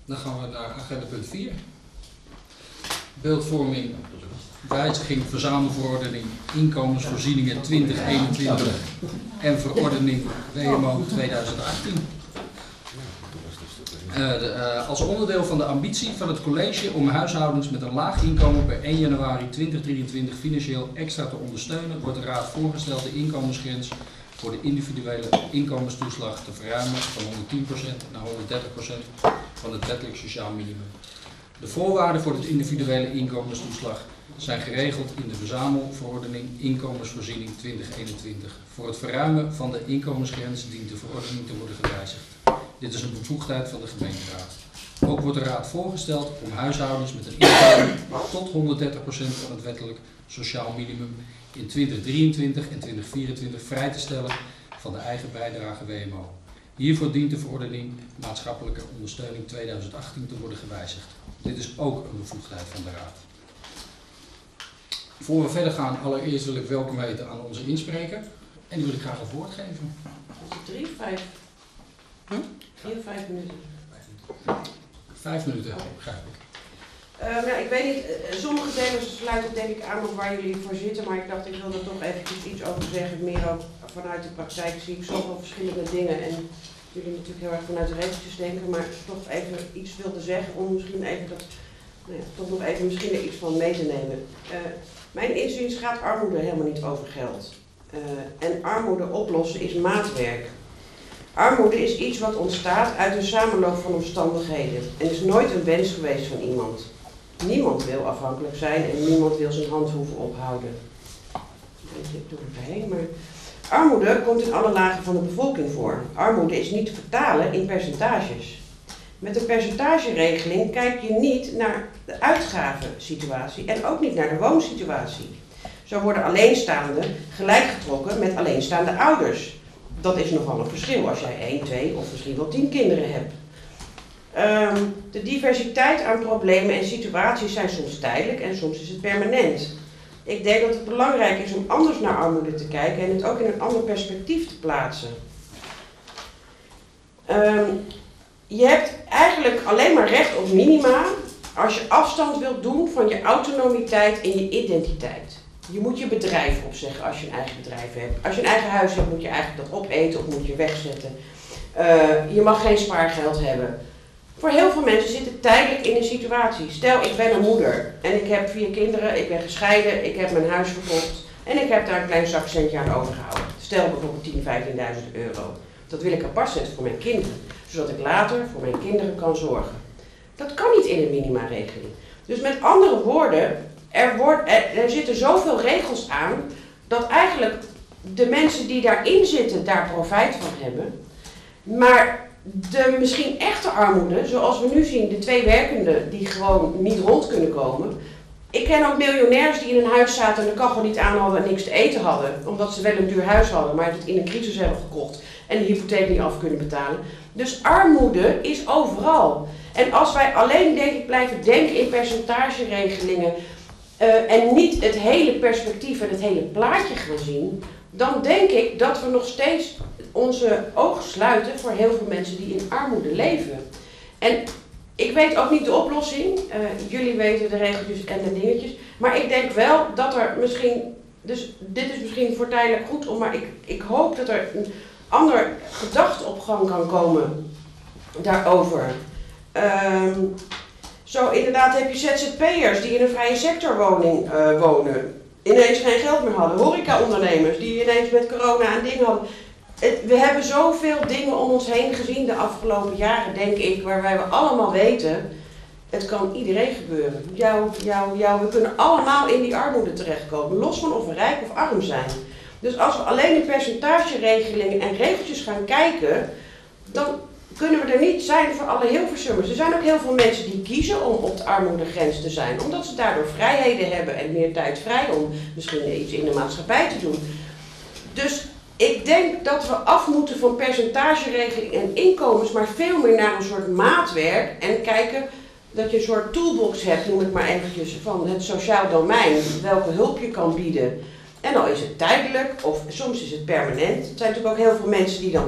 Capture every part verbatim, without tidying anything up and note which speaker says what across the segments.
Speaker 1: Dan gaan we naar agenda punt vier. Beeldvorming, wijziging, verzamelverordening, inkomensvoorzieningen twintig eenentwintig en verordening W M O tweeduizend achttien. Uh, de, uh, als onderdeel van de ambitie van het college om huishoudens met een laag inkomen per één januari tweeduizend drieëntwintig financieel extra te ondersteunen, wordt de Raad voorgesteld de inkomensgrens voor de individuele inkomenstoeslag te verruimen van honderdtien procent naar honderddertig procent van het wettelijk sociaal minimum. De voorwaarden voor de individuele inkomenstoeslag zijn geregeld in de verzamelverordening inkomensvoorziening twintig eenentwintig. Voor het verruimen van de inkomensgrens dient de verordening te worden gewijzigd. Dit is een bevoegdheid van de gemeenteraad. Ook wordt de raad voorgesteld om huishoudens met een inkomen tot honderddertig procent van het wettelijk sociaal minimum in twintig drieëntwintig en twintig vierentwintig vrij te stellen van de eigen bijdrage W M O. Hiervoor dient de verordening maatschappelijke ondersteuning tweeduizend achttien te worden gewijzigd. Dit is ook een bevoegdheid van de raad. Voor we verder gaan, allereerst wil ik welkom heten aan onze inspreker. En die wil ik graag een woord geven.
Speaker 2: Drie, vijf. Hm? Vier, vijf minuten.
Speaker 1: Vijf minuten, begrijp ik.
Speaker 2: Uh, nou, ik weet niet, uh, sommige delen sluiten denk ik aan op waar jullie voor zitten, maar ik dacht ik wil er toch eventjes iets over zeggen. Meer ook vanuit de praktijk zie ik zoveel verschillende dingen en jullie natuurlijk heel erg vanuit de regeltjes denken, maar toch even iets wilde zeggen om misschien even dat, nou ja, toch nog even misschien er iets van mee te nemen. Uh, mijn inziens gaat armoede helemaal niet over geld. Uh, en armoede oplossen is maatwerk. Armoede is iets wat ontstaat uit een samenloop van omstandigheden en is nooit een wens geweest van iemand. Niemand wil afhankelijk zijn en niemand wil zijn hand hoeven ophouden. Ik doe het erheen, maar armoede komt in alle lagen van de bevolking voor. Armoede is niet te vertalen in percentages. Met een percentageregeling kijk je niet naar de uitgavensituatie en ook niet naar de woonsituatie. Zo worden alleenstaanden gelijkgetrokken met alleenstaande ouders. Dat is nogal een verschil als jij één, twee of misschien wel tien kinderen hebt. Um, de diversiteit aan problemen en situaties zijn soms tijdelijk en soms is het permanent. Ik denk dat het belangrijk is om anders naar armoede te kijken en het ook in een ander perspectief te plaatsen. Um, je hebt eigenlijk alleen maar recht op minima als je afstand wilt doen van je autonomiteit en je identiteit. Je moet je bedrijf opzeggen als je een eigen bedrijf hebt. Als je een eigen huis hebt moet je eigenlijk dat opeten of moet je wegzetten. Uh, je mag geen spaargeld hebben. Voor heel veel mensen zit het tijdelijk in een situatie. Stel, ik ben een moeder en ik heb vier kinderen, ik ben gescheiden, ik heb mijn huis verkocht en ik heb daar een klein zakcentje aan overgehouden. Stel bijvoorbeeld tien, vijftienduizend euro. Dat wil ik apart zetten voor mijn kinderen, zodat ik later voor mijn kinderen kan zorgen. Dat kan niet in een minimaregeling. Dus met andere woorden, er, wordt, er, er zitten zoveel regels aan dat eigenlijk de mensen die daarin zitten daar profijt van hebben. Maar de misschien echte armoede, zoals we nu zien, de twee werkenden die gewoon niet rond kunnen komen. Ik ken ook miljonairs die in een huis zaten en de kachel niet aan hadden en niks te eten hadden. Omdat ze wel een duur huis hadden, maar het in een crisis hebben gekocht en de hypotheek niet af kunnen betalen. Dus armoede is overal. En als wij alleen denk ik blijven denken in percentageregelingen uh, en niet het hele perspectief en het hele plaatje gaan zien, dan denk ik dat we nog steeds onze ogen sluiten voor heel veel mensen die in armoede leven. En ik weet ook niet de oplossing, uh, jullie weten de regeltjes en de dingetjes, maar ik denk wel dat er misschien, dus dit is misschien voor tijdelijk goed om, maar ik, ik hoop dat er een ander gedachte op gang kan komen daarover. Um, zo inderdaad heb je Z Z P'ers die in een vrije sectorwoning uh, wonen, ineens geen geld meer hadden, horeca-ondernemers die ineens met corona een ding hadden. We hebben zoveel dingen om ons heen gezien de afgelopen jaren, denk ik, waarbij we allemaal weten, het kan iedereen gebeuren. Jou, jou, jou, we kunnen allemaal in die armoede terechtkomen, los van of we rijk of arm zijn. Dus als we alleen in percentageregelingen en regeltjes gaan kijken, dan kunnen we er niet zijn voor alle Hilversummers. Er zijn ook heel veel mensen die kiezen om op de armoedegrens te zijn, omdat ze daardoor vrijheden hebben en meer tijd vrij om misschien iets in de maatschappij te doen. Dus ik denk dat we af moeten van percentageregeling en inkomens, maar veel meer naar een soort maatwerk en kijken dat je een soort toolbox hebt, noem ik maar eventjes, van het sociaal domein, welke hulp je kan bieden. En al is het tijdelijk of soms is het permanent. Er zijn natuurlijk ook heel veel mensen die dan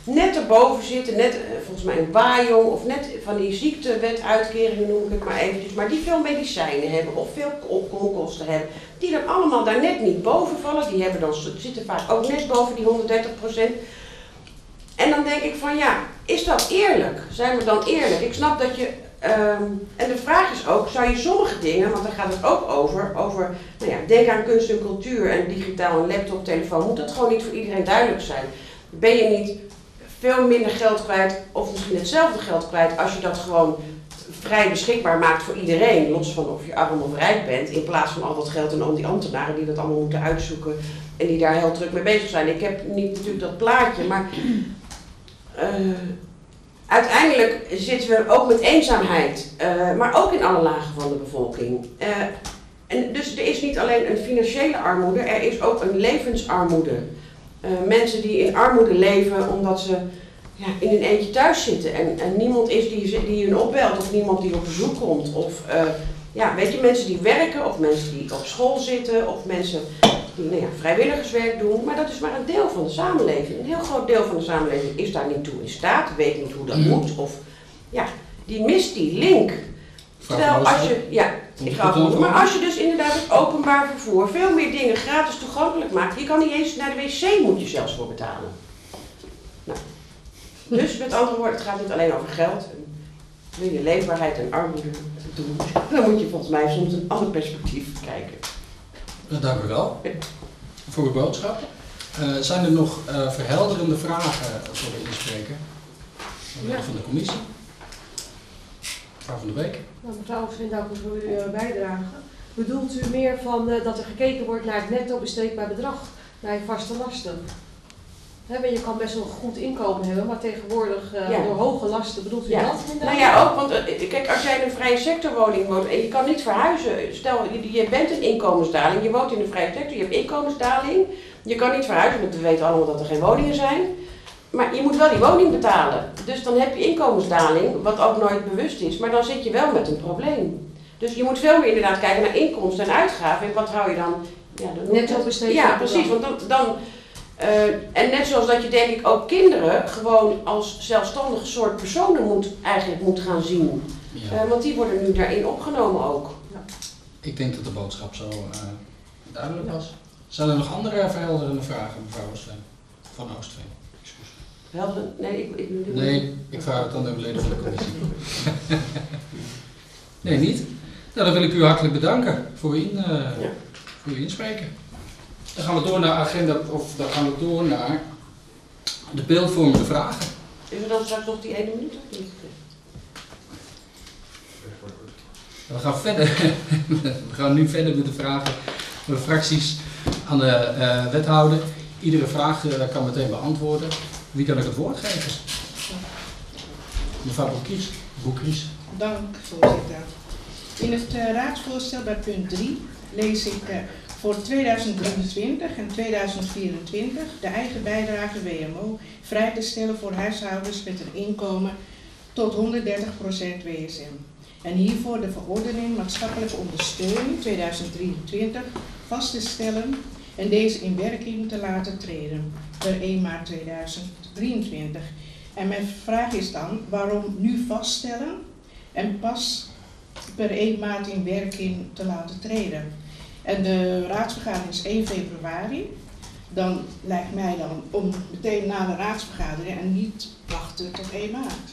Speaker 2: net erboven zitten, net uh, volgens mij een bajong of net van die ziektewetuitkeringen noem ik het maar eventjes, maar die veel medicijnen hebben of veel onkosten hebben, die dan allemaal daar net niet boven vallen, die hebben dan, zitten vaak ook net boven die honderddertig procent. En dan denk ik van ja, is dat eerlijk? Zijn we dan eerlijk? Ik snap dat je, um, en de vraag is ook, zou je sommige dingen, want daar gaat het ook over, over, nou ja, denk aan kunst en cultuur en digitaal en laptop, telefoon, moet dat gewoon niet voor iedereen duidelijk zijn? Ben je niet veel minder geld kwijt of misschien hetzelfde geld kwijt als je dat gewoon vrij beschikbaar maakt voor iedereen, los van of je arm of rijk bent, in plaats van al dat geld en al die ambtenaren die dat allemaal moeten uitzoeken en die daar heel druk mee bezig zijn. Ik heb niet natuurlijk dat plaatje, maar uh, uiteindelijk zitten we ook met eenzaamheid, uh, maar ook in alle lagen van de bevolking. Uh, en dus er is niet alleen een financiële armoede, er is ook een levensarmoede. Uh, mensen die in armoede leven omdat ze ja, in een eentje thuis zitten en, en niemand is die, die hun opbelt of niemand die op bezoek komt. Of uh, ja, weet je, mensen die werken of mensen die op school zitten of mensen die nou ja, vrijwilligerswerk doen. Maar dat is maar een deel van de samenleving. Een heel groot deel van de samenleving is daar niet toe in staat, weet niet hoe dat mm. moet. Of ja, die mist die link. Terwijl als je, ja, ik ga het maar als je dus inderdaad het openbaar vervoer veel meer dingen gratis toegankelijk maakt, je kan niet eens naar de wc moet je zelfs voor betalen. Nou, dus met andere woorden, het gaat niet alleen over geld. Wil je leefbaarheid en armoede doen, dan moet je volgens mij soms een ander perspectief kijken.
Speaker 1: Dank u wel voor uw boodschap. Uh, zijn er nog uh, verhelderende vragen voor de inspreker? Ja. Van de commissie? Mevrouw van der Beek.
Speaker 3: Nou, mevrouw, ik dank u voor uw uh, bijdrage. Bedoelt u meer van uh, dat er gekeken wordt naar het netto besteedbaar bedrag, naar je vaste lasten? He, je kan best wel een goed inkomen hebben, maar tegenwoordig uh, ja. door hoge lasten, bedoelt u ja. dat inderdaad?
Speaker 2: Nou ja, ook, want uh, kijk, als jij in een vrije sectorwoning woont en je kan niet verhuizen, stel je, je bent een inkomensdaling, je woont in een vrije sector, je hebt inkomensdaling, je kan niet verhuizen, want we weten allemaal dat er geen woningen zijn. Maar je moet wel die woning betalen. Dus dan heb je inkomensdaling, wat ook nooit bewust is. Maar dan zit je wel met een probleem. Dus je moet veel meer inderdaad kijken naar inkomsten en uitgaven. En wat hou je dan? Ja, dan
Speaker 3: netto besteedbaar.
Speaker 2: Ja, precies. Want dan, dan, uh, en net zoals dat je denk ik ook kinderen gewoon als zelfstandige soort personen moet, eigenlijk moet gaan zien. Ja. Uh, want die worden nu daarin opgenomen ook. Ja.
Speaker 1: Ik denk dat de boodschap zo uh, duidelijk was. Zijn er nog andere verhelderende vragen, mevrouw Oostveen? Van Oostveen.
Speaker 2: Helder? Nee, ik, ik, ik,
Speaker 1: nee, ik vraag het aan de leden van de commissie. Nee, niet? Nou, dan wil ik u hartelijk bedanken voor uw, in, uh, ja. voor uw inspreken. Dan gaan we door naar agenda, of dan gaan we door naar de beeldvormende vragen.
Speaker 2: Is er dan straks nog die ene minuut of niet?
Speaker 1: We gaan verder. We gaan nu verder met de vragen van de fracties aan de uh, wethouder. Iedere vraag uh, kan meteen beantwoorden. Wie kan ik het woord geven? Mevrouw Boekries. Boekries.
Speaker 4: Dank, voorzitter. In het uh, raadsvoorstel bij punt drie lees ik uh, voor tweeduizend drieëntwintig en tweeduizend vierentwintig de eigen bijdrage W M O vrij te stellen voor huishoudens met een inkomen tot honderddertig procent W S M. En hiervoor de verordening maatschappelijke ondersteuning tweeduizend drieëntwintig vast te stellen en deze in werking te laten treden per één maart tweeduizend drieëntwintig. En mijn vraag is dan, waarom nu vaststellen en pas per één maart in werking te laten treden? En de raadsvergadering is één februari. Dan lijkt mij dan om meteen na de raadsvergadering en niet wachten tot één maart.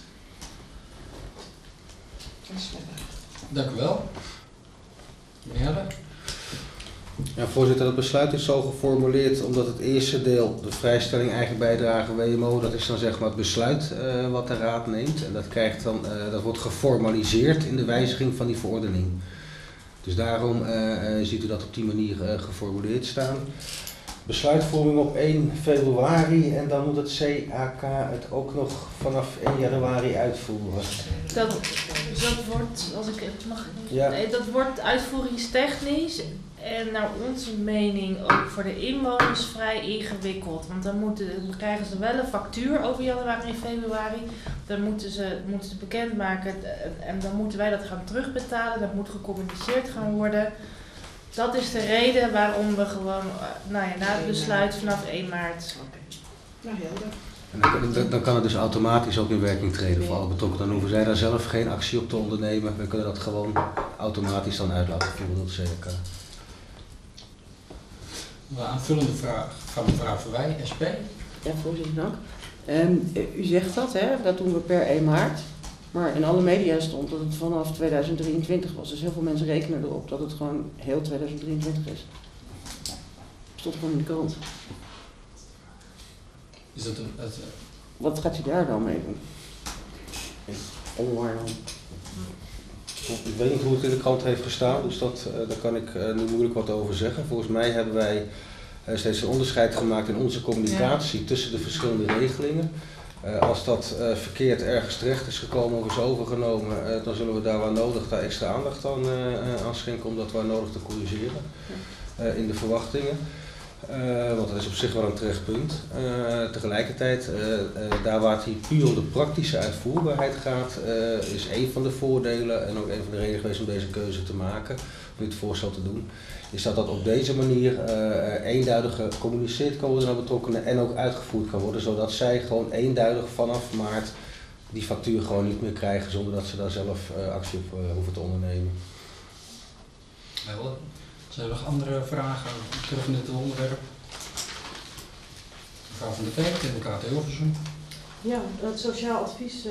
Speaker 4: Dat is mijn vraag.
Speaker 1: Dank u wel. Meneer Heller.
Speaker 5: Ja, voorzitter, het besluit is zo geformuleerd omdat het eerste deel, de vrijstelling eigen bijdrage W M O, dat is dan zeg maar het besluit uh, wat de raad neemt. En dat, krijgt dan, uh, dat wordt geformaliseerd in de wijziging van die verordening. Dus daarom uh, uh, ziet u dat op die manier uh, geformuleerd staan. Besluitvorming op één februari en dan moet het C A K het ook nog vanaf één januari uitvoeren.
Speaker 6: Dat, dat wordt, als ik het mag,
Speaker 5: ja.
Speaker 6: nee, dat wordt uitvoeringstechnisch en naar onze mening ook voor de inwoners vrij ingewikkeld. Want dan, moeten, dan krijgen ze wel een factuur over januari en februari. Dan moeten ze, moeten ze bekendmaken en dan moeten wij dat gaan terugbetalen. Dat moet gecommuniceerd gaan worden. Dat is de reden waarom we gewoon, nou ja, na het besluit vanaf één maart.
Speaker 4: Nou, helder.
Speaker 5: En dan, dan, dan kan het dus automatisch ook in werking treden voor alle betrokkenen. Dan hoeven zij daar zelf geen actie op te ondernemen. We kunnen dat gewoon automatisch dan uit laten voeren door het C L K.
Speaker 1: Een aanvullende vraag van mevrouw Verwij, S P.
Speaker 2: Ja, voorzitter, dank. Um, u zegt dat, hè, dat doen we per één maart. Maar in alle media stond dat het vanaf tweeduizend drieëntwintig was. Dus heel veel mensen rekenen erop dat het gewoon heel tweeduizend drieëntwintig is. Stond gewoon in de krant.
Speaker 1: Is dat een, het,
Speaker 2: Wat gaat u daar dan mee doen? Online dan?
Speaker 5: Ik weet niet hoe het in de krant heeft gestaan, dus dat, uh, daar kan ik uh, nu moeilijk wat over zeggen. Volgens mij hebben wij uh, steeds een onderscheid gemaakt in onze communicatie ja. tussen de verschillende regelingen. Uh, als dat uh, verkeerd ergens terecht is gekomen of is overgenomen, uh, dan zullen we daar waar nodig daar extra aandacht aan, uh, aan schenken om dat waar nodig te corrigeren uh, in de verwachtingen. Uh, want dat is op zich wel een terecht punt. Uh, tegelijkertijd, uh, uh, daar waar het hier puur om de praktische uitvoerbaarheid gaat, uh, is een van de voordelen en ook een van de redenen geweest om deze keuze te maken, om dit voorstel te doen, is dat dat op deze manier uh, eenduidig gecommuniceerd kan worden naar betrokkenen en ook uitgevoerd kan worden, zodat zij gewoon eenduidig vanaf maart die factuur gewoon niet meer krijgen zonder dat ze daar zelf uh, actie op uh, hoeven te ondernemen.
Speaker 1: Wel. Zijn er nog andere vragen terug in dit onderwerp? Mevrouw van der Veek, T W K Hilversum.
Speaker 3: Ja, het Sociaal Advies, uh,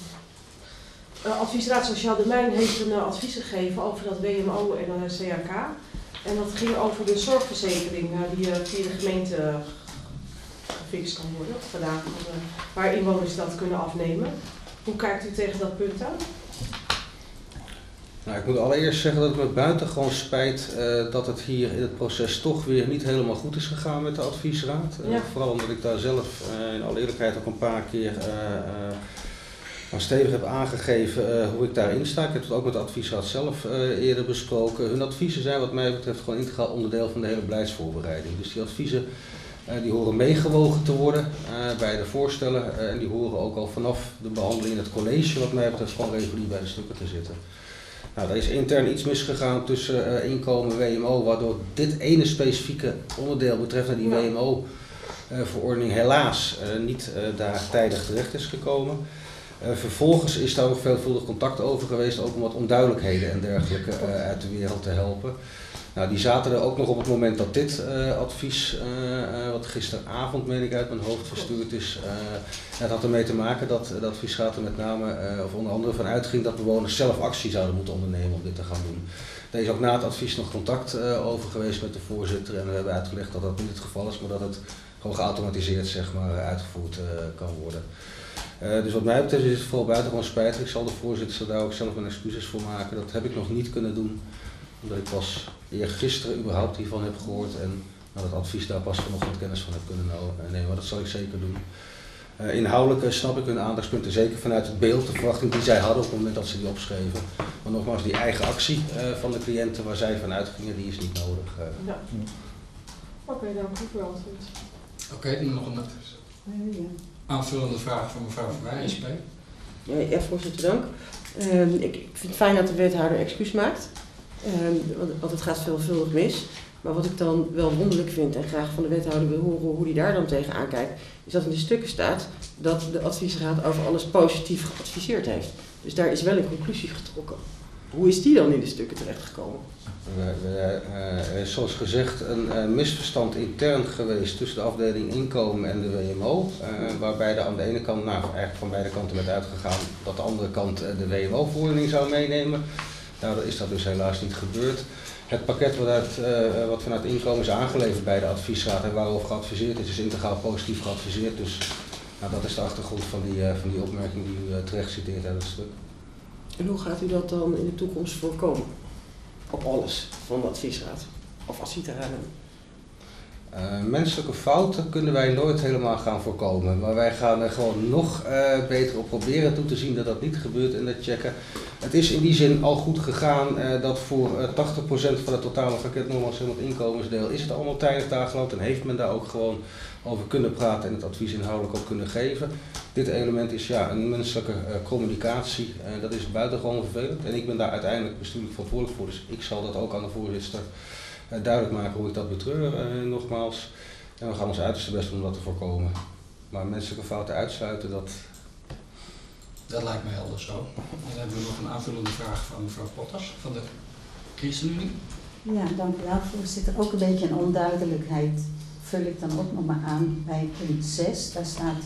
Speaker 3: uh, Adviesraad Sociaal Domein heeft een uh, advies gegeven over dat W M O en uh, C A K. En dat ging over de zorgverzekering uh, die uh, via de gemeente uh, gefixt kan worden, of gedaan worden, waar inwoners dat kunnen afnemen. Hoe kijkt u tegen dat punt aan?
Speaker 5: Nou, ik moet allereerst zeggen dat het me buitengewoon spijt uh, dat het hier in het proces toch weer niet helemaal goed is gegaan met de adviesraad. Uh, ja. Vooral omdat ik daar zelf uh, in alle eerlijkheid ook een paar keer uh, uh, aan stevig heb aangegeven uh, hoe ik daarin sta. Ik heb het ook met de adviesraad zelf uh, eerder besproken. Hun adviezen zijn wat mij betreft gewoon integraal onderdeel van de hele beleidsvoorbereiding. Dus die adviezen uh, die horen meegewogen te worden uh, bij de voorstellen uh, en die horen ook al vanaf de behandeling in het college wat mij betreft gewoon regulier bij de stukken te zitten. Nou, er is intern iets misgegaan tussen uh, inkomen W M O, waardoor dit ene specifieke onderdeel betreffende die W M O-verordening uh, helaas uh, niet uh, daar tijdig terecht is gekomen. Uh, vervolgens is daar ook veelvuldig contact over geweest, ook om wat onduidelijkheden en dergelijke uh, uit de wereld te helpen. Nou, die zaten er ook nog op het moment dat dit uh, advies, uh, uh, wat gisteravond meen ik uit mijn hoofd verstuurd is, uh, het had ermee te maken dat de adviesraad er met name, uh, of onder andere van uitging dat bewoners zelf actie zouden moeten ondernemen om dit te gaan doen. Er is ook na het advies nog contact uh, over geweest met de voorzitter en we hebben uitgelegd dat dat niet het geval is, maar dat het gewoon geautomatiseerd zeg maar, uitgevoerd uh, kan worden. Uh, dus wat mij betreft is het vooral buitengewoon spijtig. Ik zal de voorzitter daar ook zelf mijn excuses voor maken. Dat heb ik nog niet kunnen doen, omdat ik pas eergisteren überhaupt hiervan heb gehoord en nou, dat advies daar pas vanochtend kennis van heb kunnen nemen, maar dat zal ik zeker doen. Uh, inhoudelijk uh, snap ik hun aandachtspunten zeker vanuit het beeld, de verwachting die zij hadden op het moment dat ze die opschreven. Maar nogmaals, die eigen actie uh, van de cliënten waar zij van uitgingen, die is niet nodig. Uh.
Speaker 3: Ja. Oké, okay, dank u voor het antwoord.
Speaker 1: Oké, okay, nog een aanvullende vraag van mevrouw Verwij, S P.
Speaker 2: Ja, ja, voorzitter, dank. Uh, ik, ik vind het fijn dat de wethouder excuus maakt. Um, want, want het gaat veelvuldig mis. Maar wat ik dan wel wonderlijk vind en graag van de wethouder wil horen hoe die daar dan tegen aankijkt, is dat in de stukken staat dat de adviesraad over alles positief geadviseerd heeft. Dus daar is wel een conclusie getrokken. Hoe is die dan in de stukken terechtgekomen?
Speaker 5: Er is zoals gezegd een uh, misverstand intern geweest tussen de afdeling inkomen en de W M O. Uh, waarbij er aan de ene kant, nou eigenlijk van beide kanten werd uitgegaan dat de andere kant uh, de W M O-verordening zou meenemen. Nou, dat is dat dus helaas niet gebeurd. Het pakket wat, uit, uh, wat vanuit inkomen is aangeleverd bij de adviesraad en waarover geadviseerd is, is integraal positief geadviseerd. Dus nou, dat is de achtergrond van die, uh, van die opmerking die u uh, terecht citeert uit het stuk.
Speaker 2: En hoe gaat u dat dan in de toekomst voorkomen? Op alles van de adviesraad? Of als u het eraan hebt?
Speaker 5: Uh, menselijke fouten kunnen wij nooit helemaal gaan voorkomen, maar wij gaan er gewoon nog uh, beter op proberen toe te zien dat dat niet gebeurt en dat checken. Het is in die zin al goed gegaan uh, dat voor uh, tachtig procent van het totale pakket nogmaals in het inkomensdeel is het allemaal tijdig daar geland en heeft men daar ook gewoon over kunnen praten en het advies inhoudelijk ook kunnen geven. Dit element is ja een menselijke uh, communicatie, uh, dat is buitengewoon vervelend en ik ben daar uiteindelijk bestuurlijk verantwoordelijk voor, dus ik zal dat ook aan de voorzitter duidelijk maken hoe ik dat betreur, uh, nogmaals. En we gaan ons uiterste best doen om dat te voorkomen. Maar menselijke fouten uitsluiten, dat...
Speaker 1: Dat lijkt me helder zo. Dan hebben we nog een aanvullende vraag van mevrouw Potters van de ChristenUnie.
Speaker 7: Ja, dank u wel, voorzitter. Ook een beetje een onduidelijkheid vul ik dan ook nog maar aan bij punt zes. Daar staat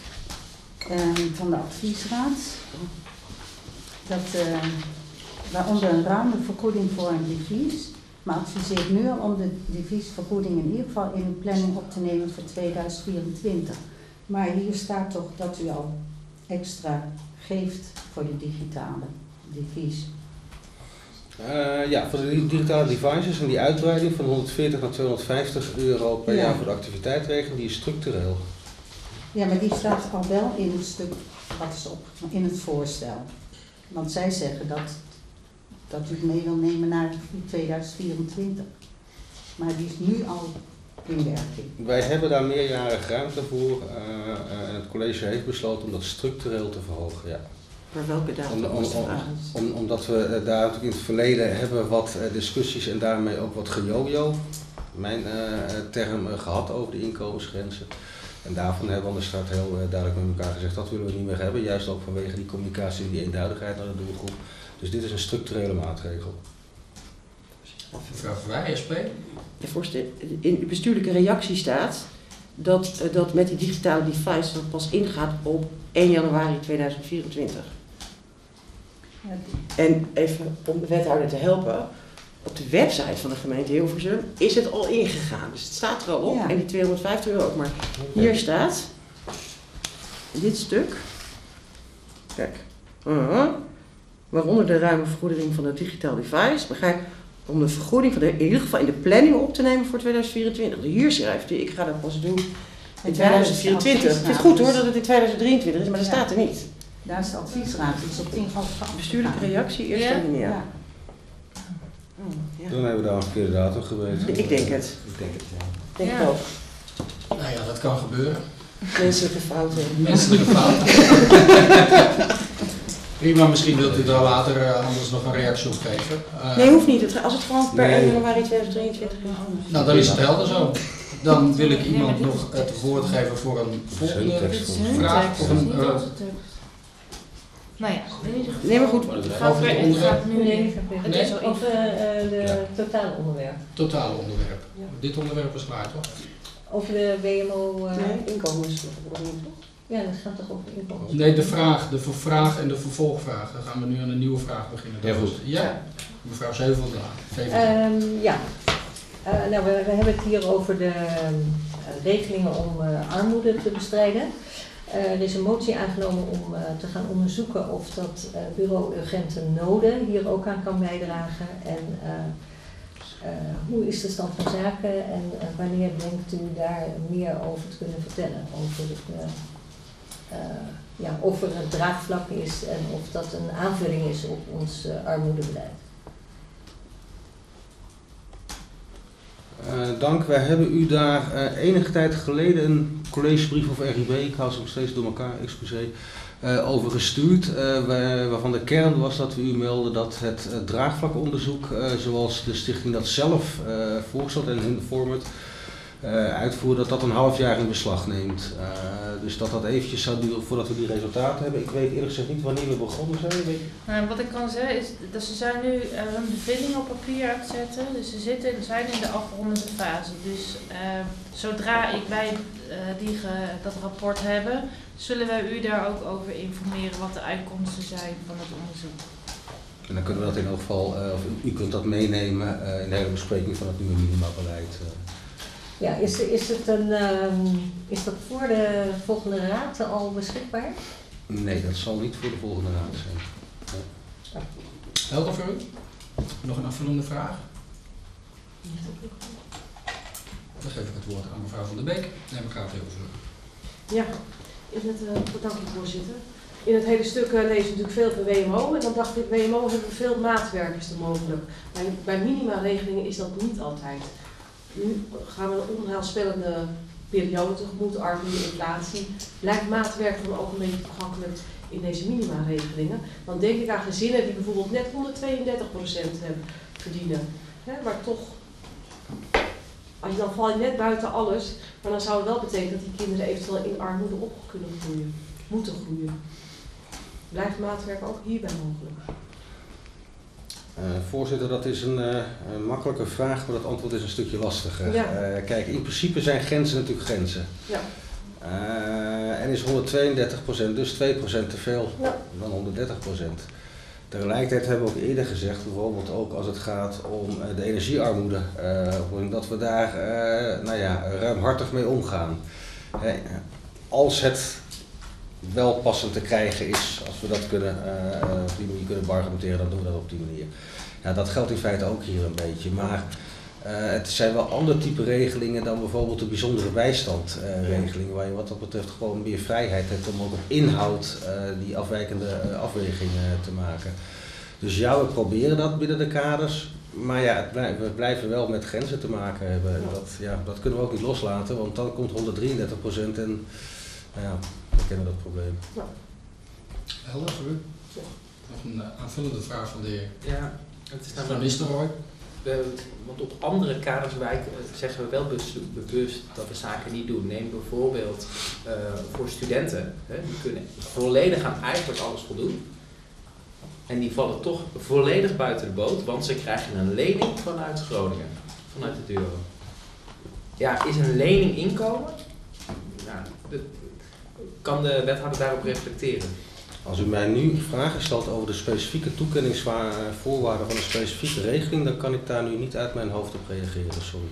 Speaker 7: um, van de adviesraad dat uh, waaronder een ruime vergoeding voor een devies, maar adviseert nu al om de deviesvergoeding in ieder geval in de planning op te nemen voor tweeduizend vierentwintig. Maar hier staat toch dat u al extra geeft voor de digitale devies.
Speaker 5: Uh, ja, voor de digitale devices en die uitbreiding van honderdveertig naar tweehonderdvijftig euro per
Speaker 7: Ja.
Speaker 5: jaar voor de activiteitsregeling, die is structureel.
Speaker 7: Ja, maar die staat al wel in het stuk wat is op, in het voorstel. Want zij zeggen dat, dat u het mee wil nemen naar tweeduizend vierentwintig. Maar die is nu al in werking.
Speaker 5: Wij hebben daar meerjarig ruimte voor uh, uh, en het college heeft besloten om dat structureel te verhogen. Ja.
Speaker 2: Maar welke datum
Speaker 5: Om, om,
Speaker 2: was de
Speaker 5: om,
Speaker 2: vraag?
Speaker 5: om, omdat we uh, daar natuurlijk in het verleden hebben wat uh, discussies en daarmee ook wat gejojo, mijn uh, term, uh, gehad over de inkomensgrenzen. En daarvan hebben we aan de start heel uh, duidelijk met elkaar gezegd dat willen we niet meer hebben. Juist ook vanwege die communicatie en die eenduidigheid naar de doelgroep. Dus dit is een structurele maatregel.
Speaker 1: Mevrouw Verwij, S P.
Speaker 2: Ja, voorzitter, in de bestuurlijke reactie staat dat uh, dat met die digitale device dat pas ingaat op één januari tweeduizend vierentwintig.
Speaker 7: Ja,
Speaker 2: En even om de wethouder te helpen, op de website van de gemeente Hilversum is het al ingegaan. Dus het staat er al op
Speaker 7: Ja.
Speaker 2: en die tweehonderdvijftig euro ook. Maar hier staat, dit stuk, kijk, uh, waaronder de ruime vergoeding van de digitale device, begrijp om de vergoeding van de, in ieder geval in de planning op te nemen voor tweeduizend vierentwintig. Hier schrijft u, ik ga dat pas doen in tweeduizend vierentwintig. Ik vind het goed hoor dat het in tweeduizend drieëntwintig is, maar dat
Speaker 7: Ja.
Speaker 2: staat er niet.
Speaker 7: Daar is de adviesraad iets op ingegaan.
Speaker 2: Bestuurlijke reactie, eerst
Speaker 6: Ja.
Speaker 2: en niet.
Speaker 7: Ja.
Speaker 2: Ja.
Speaker 5: Dan hebben we daar een verkeerde datum geweten.
Speaker 2: Ik denk het.
Speaker 5: Ik denk het, ja.
Speaker 2: Denk
Speaker 6: Ja.
Speaker 2: ik ook.
Speaker 1: Nou ja, dat kan gebeuren.
Speaker 2: Menselijke fouten.
Speaker 1: Menselijke fout. Prima, misschien wilt u daar later uh, anders nog een reactie op geven. Uh,
Speaker 2: Nee, hoeft niet. Het, als het gewoon per
Speaker 5: Nee.
Speaker 2: één januari tweeduizend drieëntwintig is.
Speaker 1: Nou, dan is het helder zo. Dan wil ik iemand nog het woord geven voor een volgende
Speaker 6: Dit is hun
Speaker 1: vraag.
Speaker 6: tekst,
Speaker 1: Of
Speaker 6: dat is
Speaker 1: een,
Speaker 6: niet
Speaker 1: uh,
Speaker 6: onze tekst. Nou ja, in ieder geval.
Speaker 2: Nee, maar goed.
Speaker 6: Het gaat, weer, het gaat nu
Speaker 8: Nee,
Speaker 6: het
Speaker 1: Nee.
Speaker 6: is al
Speaker 8: Of uh, uh, de
Speaker 5: Ja.
Speaker 8: totale onderwerp.
Speaker 1: totale onderwerp.
Speaker 8: Ja.
Speaker 1: Dit onderwerp is klaar, toch?
Speaker 8: Over de W M O. Uh,
Speaker 2: Nee, inkomensvergoeding toch?
Speaker 8: Ja, dat gaat toch over inkomens.
Speaker 1: Nee, de vraag, de vraag en de vervolgvraag. Dan gaan we nu aan een nieuwe vraag beginnen.
Speaker 5: Ja, goed.
Speaker 1: Ja, mevrouw Zevelda.
Speaker 8: Um, ja, uh, nou, we, we hebben het hier over de um, regelingen om uh, armoede te bestrijden. Uh, er is een motie aangenomen om uh, te gaan onderzoeken of dat uh, bureau urgente noden hier ook aan kan bijdragen. En uh, uh, hoe is de stand van zaken en uh, wanneer denkt u daar meer over te kunnen vertellen? Over uh, uh, ja, of er een draagvlak is en of dat een aanvulling is op ons uh, armoedebeleid.
Speaker 5: Uh, dank. Wij hebben u daar uh, enige tijd geleden een collegebrief of R I B, ik hou ze nog steeds door elkaar, excuseer, uh, over gestuurd. Uh, wij, waarvan de kern was dat we u melden dat het uh, draagvlakonderzoek, uh, zoals de stichting dat zelf uh, voorstelt en hun format uh, uitvoert, dat dat een half jaar in beslag neemt. Uh, dus dat dat eventjes zou duren voordat we die resultaten hebben. Ik weet eerlijk gezegd niet wanneer we begonnen zijn. Weet je?
Speaker 6: Nou, wat ik kan zeggen is dat ze zijn nu uh, hun bevindingen op papier aan het zetten. Dus ze zitten, zijn in de afrondende fase. Dus uh, zodra ik bij uh, die ge, dat rapport hebben, zullen wij u daar ook over informeren wat de uitkomsten zijn van het onderzoek.
Speaker 5: En dan kunnen we dat in elk geval, uh, of u kunt dat meenemen uh, in de hele bespreking van het nieuwe minimabeleid. Uh.
Speaker 8: Ja, is, is, het een, um, is dat voor de volgende raad al beschikbaar?
Speaker 5: Nee, dat zal niet voor de volgende raad zijn. Nee.
Speaker 1: Helder voor u? Nog een aanvullende vraag? Dan geef ik het woord aan mevrouw Van der Beek. En mevrouw Hilversum.
Speaker 3: Ja, in het, uh, bedankt voorzitter. In het hele stuk uh, lees ik natuurlijk veel van W M O en dan dacht ik, W M O hebben veel maatwerkers te mogelijk. Bij, bij minimaregelingen is dat niet altijd. Nu gaan we een onheilspellende periode tegemoet, armoede, inflatie. Lijkt maatwerk dan ook een beetje toegankelijk in deze minimaregelingen? Dan denk ik aan gezinnen die bijvoorbeeld net honderdtweeëndertig procent verdienen, hè, maar toch Als je dan val je net buiten alles, maar dan zou het wel betekenen dat die kinderen eventueel in armoede op kunnen groeien, moeten groeien. Blijft maatwerk ook hierbij mogelijk?
Speaker 5: Uh, voorzitter, dat is een, uh, een makkelijke vraag, maar dat antwoord is een stukje lastiger.
Speaker 3: Ja.
Speaker 5: Uh, kijk, in principe zijn grenzen natuurlijk grenzen.
Speaker 3: Ja.
Speaker 5: Uh, en is honderdtweeëndertig procent dus twee procent te veel
Speaker 3: Ja.
Speaker 5: dan honderddertig procent. Tegelijkertijd hebben we ook eerder gezegd, bijvoorbeeld ook als het gaat om uh, de energiearmoede, uh, dat we daar uh, nou ja, ruimhartig mee omgaan. Uh, als het wel passend te krijgen is, als we dat kunnen, uh, op die manier kunnen argumenteren, dan doen we dat op die manier. Ja, dat geldt in feite ook hier een beetje, maar uh, het zijn wel ander type regelingen dan bijvoorbeeld de bijzondere bijstandregelingen, uh, waar je wat dat betreft gewoon meer vrijheid hebt om ook op inhoud uh, die afwijkende uh, afwegingen te maken. Dus ja, we proberen dat binnen de kaders, maar ja, het blijf, we blijven wel met grenzen te maken hebben. En dat, ja, dat kunnen we ook niet loslaten, want dan komt honderddrieëndertig procent en nou ja, we kennen dat probleem.
Speaker 3: Ja.
Speaker 1: Helder voor u? Nog een uh, aanvullende vraag van de heer
Speaker 9: Ja, het is
Speaker 1: Van
Speaker 9: namelijk,
Speaker 1: Nistelrooy.
Speaker 9: we, want op andere kaderswijken zeggen we wel bewust dat we zaken niet doen. Neem bijvoorbeeld uh, voor studenten, hè, die kunnen volledig aan eigenlijk alles voldoen. En die vallen toch volledig buiten de boot, want ze krijgen een lening vanuit Groningen, vanuit de euro. Ja, is een lening inkomen? Nou, de, kan de wethouder daarop reflecteren?
Speaker 5: Als u mij nu vragen stelt over de specifieke toekenningsvoorwaarden van een specifieke regeling, dan kan ik daar nu niet uit mijn hoofd op reageren, sorry.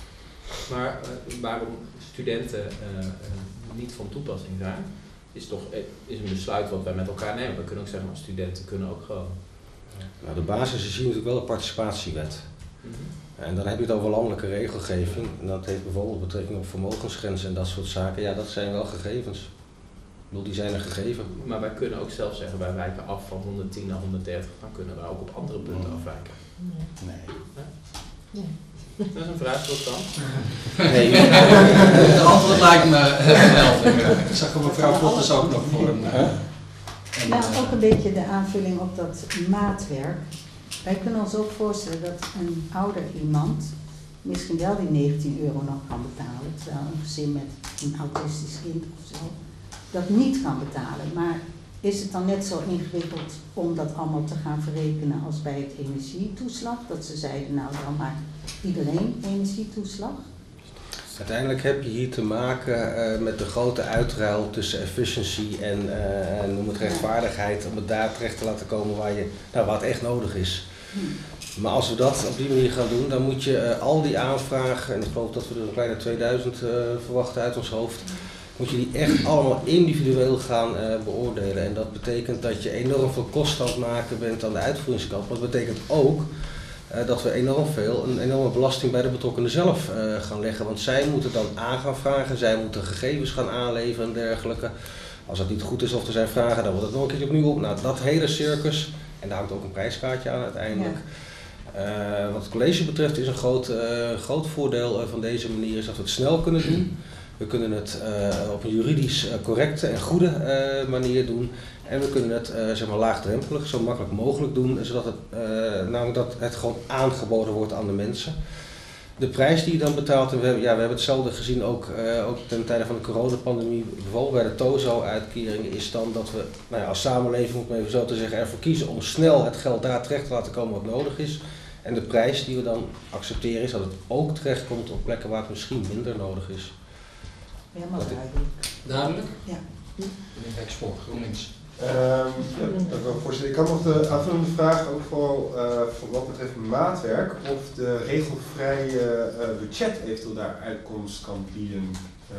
Speaker 9: Maar uh, waarom studenten uh, uh, niet van toepassing zijn, is toch is een besluit wat wij met elkaar nemen. We kunnen ook zeggen, maar studenten kunnen ook gewoon. Uh,
Speaker 5: nou, de basis is hier natuurlijk wel de participatiewet.
Speaker 9: mm-hmm.
Speaker 5: En dan heb je het over landelijke regelgeving. En dat heeft bijvoorbeeld betrekking op vermogensgrenzen en dat soort zaken. Ja, dat zijn wel gegevens. Ik bedoel, die zijn er gegeven.
Speaker 9: Maar wij kunnen ook zelf zeggen, wij wijken af van honderdtien naar honderddertig. Dan kunnen wij ook op andere punten
Speaker 5: Mm.
Speaker 9: afwijken.
Speaker 5: Nee.
Speaker 9: Ja?
Speaker 8: Nee.
Speaker 9: Dat is een vraag, tot dan.
Speaker 5: Nee.
Speaker 1: Het antwoord lijkt me helder. Ik zag er mevrouw Votters ook nog voor een... Uh, en,
Speaker 7: Nou,
Speaker 1: uh,
Speaker 7: ook een beetje de aanvulling op dat maatwerk. Wij kunnen ons ook voorstellen dat een ouder iemand misschien wel die negentien euro nog kan betalen, terwijl een gezin met een autistisch kind of zo dat niet kan betalen. Maar is het dan net zo ingewikkeld om dat allemaal te gaan verrekenen als bij het energietoeslag? Dat ze zeiden, nou dan maakt iedereen energietoeslag?
Speaker 5: Uiteindelijk heb je hier te maken uh, met de grote uitruil tussen efficiency en uh, noem het rechtvaardigheid, om het daar terecht te laten komen waar, je, nou, waar het echt nodig is. Maar als we dat op die manier gaan doen, dan moet je uh, al die aanvragen, en ik geloof dat we er bijna tweeduizend uh, verwachten uit ons hoofd, moet je die echt allemaal individueel gaan uh, beoordelen. En dat betekent dat je enorm veel kosten aan het maken bent aan de uitvoeringskant. Maar dat betekent ook uh, dat we enorm veel, een enorme belasting bij de betrokkenen zelf uh, gaan leggen. Want zij moeten dan aan gaan vragen, zij moeten gegevens gaan aanleveren en dergelijke. Als dat niet goed is of er zijn vragen, dan wordt het nog een keertje opnieuw op. Nou, dat hele circus, en daar hangt ook een prijskaartje aan uiteindelijk. Ja. Uh, wat het college betreft is een groot, uh, groot voordeel uh, van deze manier is dat we het snel kunnen doen. We kunnen het uh, op een juridisch uh, correcte en goede uh, manier doen. En we kunnen het uh, zeg maar laagdrempelig, zo makkelijk mogelijk doen, zodat het, uh, namelijk dat het gewoon aangeboden wordt aan de mensen. De prijs die je dan betaalt, en we hebben, ja, we hebben hetzelfde gezien ook, uh, ook ten tijde van de coronapandemie, bijvoorbeeld bij de TOZO-uitkeringen, is dan dat we nou ja, als samenleving, om het even zo te zeggen, ervoor kiezen om snel het geld daar terecht te laten komen wat nodig is. En de prijs die we dan accepteren is dat het ook terechtkomt op plekken waar het misschien minder nodig is.
Speaker 7: Helemaal duidelijk.
Speaker 1: Duidelijk?
Speaker 7: Ja.
Speaker 1: Meneer Hexpoor, GroenLinks.
Speaker 10: Um, ja, dank u wel, voorzitter. Ik had nog de aanvullende vraag ook vooral uh, voor wat betreft maatwerk, of de regelvrije uh, budget eventueel daar uitkomst kan bieden. Uh,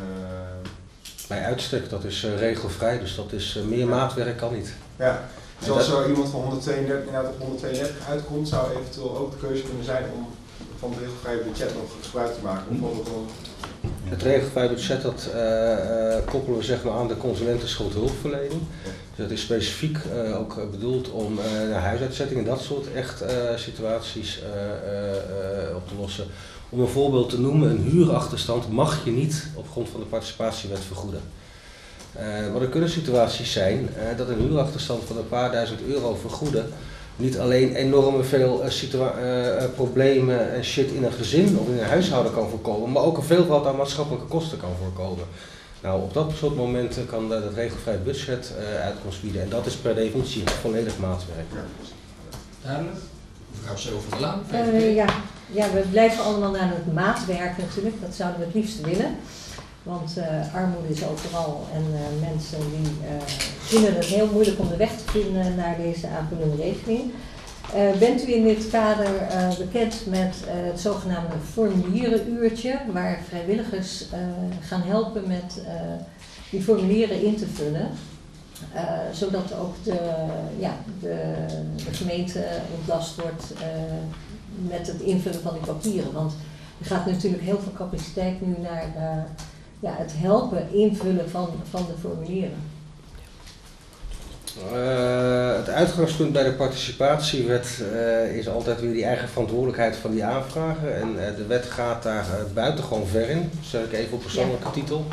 Speaker 5: Bij uitstek, dat is uh, regelvrij, dus dat is uh, meer maatwerk kan niet.
Speaker 10: Ja, dus als er iemand van honderdtweeëndertig, inderdaad op honderdtweeëndertig uitkomt, zou eventueel ook de keuze kunnen zijn om van het regelvrije budget nog gebruik te maken. Bijvoorbeeld om...
Speaker 5: Het regelvrij budget dat uh, uh, koppelen we zeg maar aan de consumentenschuldhulpverlening. Dus dat is specifiek uh, ook bedoeld om uh, naar huisuitzetting en dat soort echt uh, situaties uh, uh, uh, op te lossen. Om een voorbeeld te noemen, een huurachterstand mag je niet op grond van de participatiewet vergoeden. Uh, maar er kunnen situaties zijn uh, dat een huurachterstand van een paar duizend euro vergoeden niet alleen enorme veel uh, situa- uh, problemen en shit in een gezin of in een huishouden kan voorkomen, maar ook een veelvoud aan maatschappelijke kosten kan voorkomen. Nou, op dat soort momenten kan uh, het regelvrij budget uh, uitkomst bieden en dat is per definitie volledig maatwerk.
Speaker 1: Duidelijk? Mevrouw Zo van der Laan, V
Speaker 8: Uh,
Speaker 1: V P.
Speaker 8: ja. ja, we blijven allemaal naar het maatwerk natuurlijk, dat zouden we het liefst willen. Want uh, armoede is overal en uh, mensen die uh, vinden het heel moeilijk om de weg te vinden naar deze aanvullende regeling. Uh, bent u in dit kader uh, bekend met uh, het zogenaamde formulierenuurtje, waar vrijwilligers uh, gaan helpen met uh, die formulieren in te vullen? Uh, zodat ook de, ja, de, de gemeente ontlast wordt uh, met het invullen van die papieren. Want er gaat natuurlijk heel veel capaciteit nu naar uh, ja, het helpen invullen van, van de formulieren.
Speaker 5: Uh, het uitgangspunt bij de participatiewet uh, is altijd weer die eigen verantwoordelijkheid van die aanvragen. En uh, de wet gaat daar uh, buitengewoon ver in, zeg ik even op persoonlijke ja. titel.